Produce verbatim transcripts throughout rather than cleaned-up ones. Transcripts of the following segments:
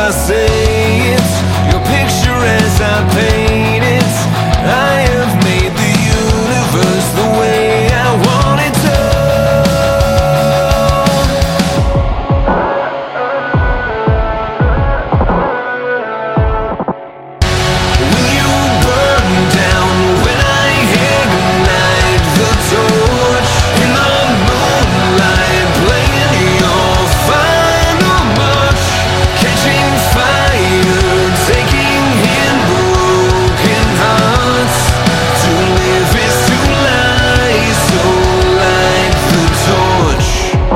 I say it, your picture as I paint it. I have made the universe the way I want it to. Will you burn down when I ignite the torch in the moonlight, playing your final march, catching fire, taking in broken hearts. To live is to lie, so light the torch.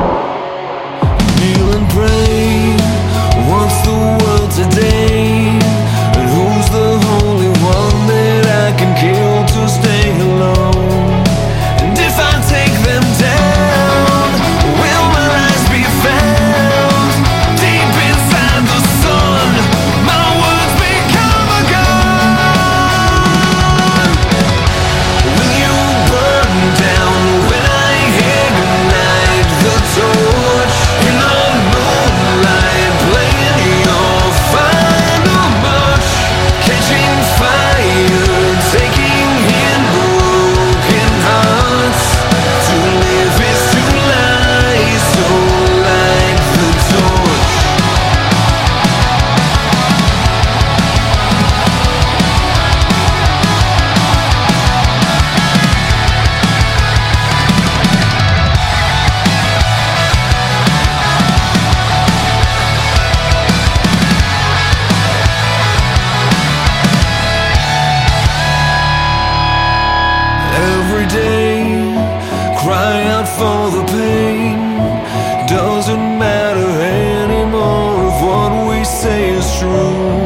Kneel and pray, what's the world today? And who's the holy one that I can kill to stay alone? And if I take them down, will my eyes be found deep inside the sun? My words become a gun. Will you burn down when I ignite the torch in the moonlight, playing your final march, catching fire, taking in broken hearts. To live is to lie, so light the torch. Every day, cry out for the pain. Doesn't matter anymore if what we say is true.